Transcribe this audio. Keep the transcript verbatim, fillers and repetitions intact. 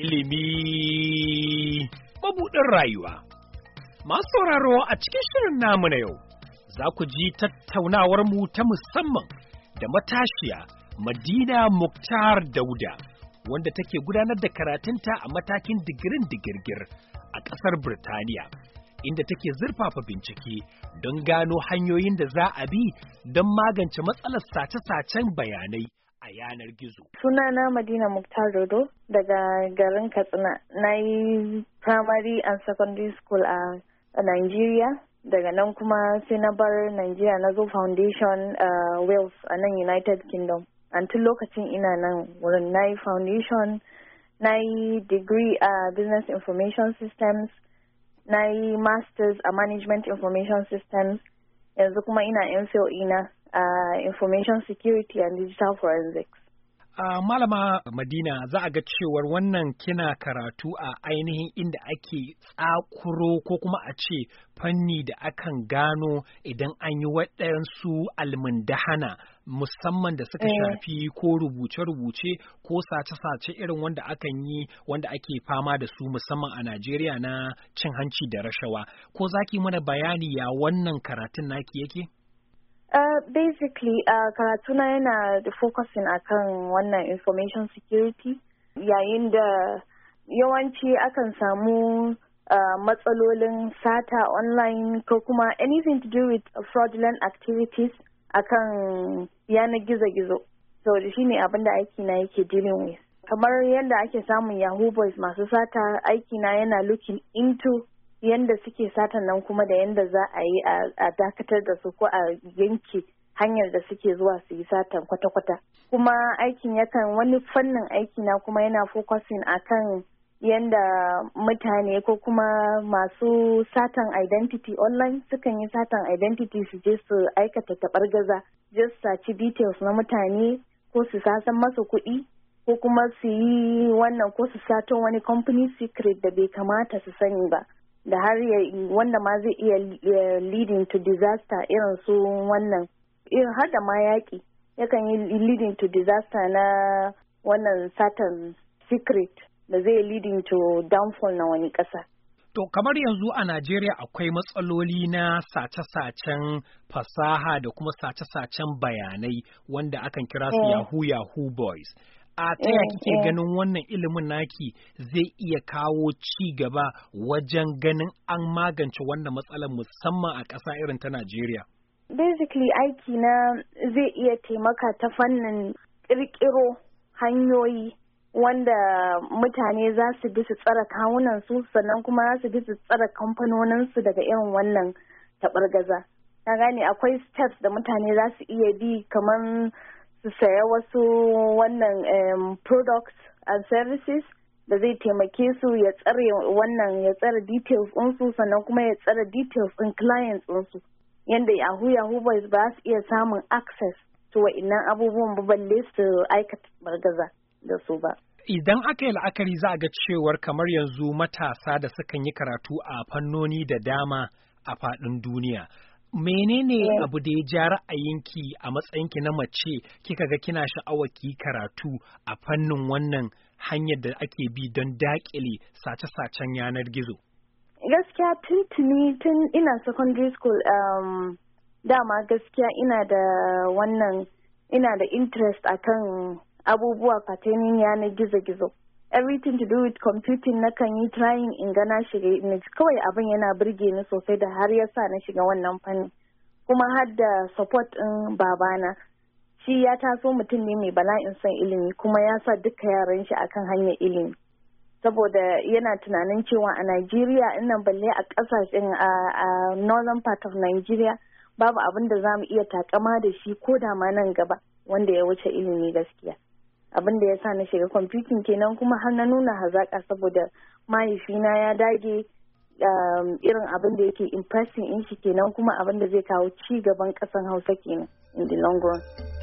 ilimi mabuɗin rayuwa. Masu sauraro a cikin shirin namu na yau, za ku ji tattaunawar mu ta musamman da matashiya Madina Muktar Dauda, wanda take gudanar da karatunta a matakin digirin digirgir a ƙasar Birtaniya, inda take zurfafa bincike don gano hanyoyin da za a bi don magance matsalar sace-sacen bayanai a yanar gizo. Sunana Madina Muktar Dodo daga garin Katsina. Na yi primary and secondary school a, a Nigeria. Daga nan kuma sai na bar Nigeria na zo foundation uh, Wales a nan United Kingdom. Until lokacin ina nan wurin na yi foundation, na yi degree a uh, business information systems, na yi masters a management information systems. Yanzu kuma ina M Phil ina Uh, information security and digital forensics. Uh, Malama Madina, za a ga cewar wannan kina karatu a ainihin inda ake tsakuro ko kuma a ce fanni da akan gano idan an yi waɗansu almundahana musamman da suka mm. shafi ko rubuce-rubuce ko sace-sace irin wanda akan yi wanda ake fama da su musamman a Najeriya na cin hanci da rashawa. Ko za ki mana bayani ya wannan karatun naki yake? Uh, basically, uh, karatuna yana da focusing akan wannan information security, yayin da yawanci akan samu uh, matsalolin sata online ko kuma anything to do with fraudulent activities akan yanar gizo-gizo. So da shi ne abin da aikina yake dealing with. Kamar yadda ake samun Yahoo Boys masu sata, aikina yana looking into yanda suke satan nan kuma da yanda za a yi a dakatar da su ko a yanke hanyar da suke zuwa su yi satan kwata-kwata. Kuma aikin yakan wani fannin aiki na kuma yana focusing akan yanda mutane ko kuma masu satan identity online sukan yi satan identity su je su aikata taɓargaza, just saci details na mutane ko su sasan masa kuɗi ko kuma su yi wannan ko su sato wani company secret da bai kamata su sani ba. Da har wanda ma zai iya leading to disaster irin su wannan irin har da ma yaƙi yakan yi leading to disaster na wannan satan secret da zai leading to downfall na wani ƙasa. To kamar yanzu a Najeriya akwai matsaloli na sace-sacen fasaha da kuma sace-sacen bayanai wanda akan kira su mm. Yahoo Yahoo Boys. A ta ya kike ganin wannan ilimin naki zai iya kawo ci gaba wajen ganin an magance wannan matsalar musamman a ƙasa irin ta Najeriya? Basically aiki na zai iya taimaka ta fannin ƙirƙiro hanyoyi wanda mutane za su bi su tsara kawunansu sannan kuma za su bi su tsara kamfanoninsu daga irin wannan taɓargaza. Na gane akwai steps da mutane za su iya bi kamar su saya wasu wannan um, products and services da zai taimake su ya tsare wannan ya tsare details ɗinsu sannan kuma ya tsare details ɗin clients ɗinsu yadda Yahoo Yahoo Boys ba su iya samun access to wa'innan abubuwan ba balle su aikata bargaza da su ba. Idan aka yi la'akari za a ga cewar kamar yanzu matasa da sukan yi karatu a fannoni da dama a faɗin duniya. Menene yeah. abu da ya ja ra'ayinki a matsayinki na mace kika ga kina sha'awar ki karatu a fannin wannan hanyar da ake bi don daƙile sace-sacen yanar gizo? Gaskiya tuntuni tun ina secondary school um, dama gaskiya ina da wannan ina da interest akan abubuwa fatanin yanar gizo-gizo. Everything to do with computing na kan yi trying in ga na shiga kawai abin yana burge ni sosai da har ya sa na shiga wannan fanni kuma har da support ɗin babana shi ya taso mutum ne mai bala'in son ilimi kuma ya sa duka yaran shi akan hanyar ilimi saboda yana tunanin cewa a Najeriya innan balle a ƙasashen a northern part of Nigeria babu abin da za mu iya takama da shi ko da ma nan gaba wanda ya wuce ilimi gaskiya. Abin da ya sa na shiga kwamfutin kenan kuma har na nuna hazaƙa saboda mahaifina ya dage um, irin abin da yake impressing in shi kenan kuma abin da zai kawo ci gaban ƙasan Hausa kenan in the long run.